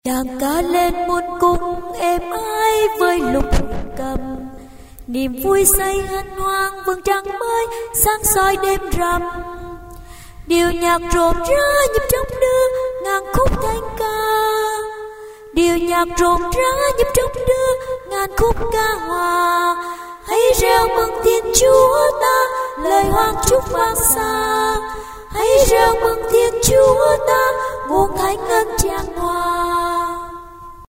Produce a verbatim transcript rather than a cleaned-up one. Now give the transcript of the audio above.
Đàn ca lên muôn cung êm ái với lục cầm, niềm vui say hân hoan vầng trăng mới sáng soi đêm rằm. Điệu nhạc rộn rã nhịp trong đưa ngàn khúc thanh ca, điệu nhạc rộn rã nhịp trong đưa ngàn khúc ca hòa. Hãy reo mừng Thiên Chúa ta, lời hoan chúc vang xa. Hãy reo mừng Thiên Chúa ta, nguồn thánh ân tràn hòa.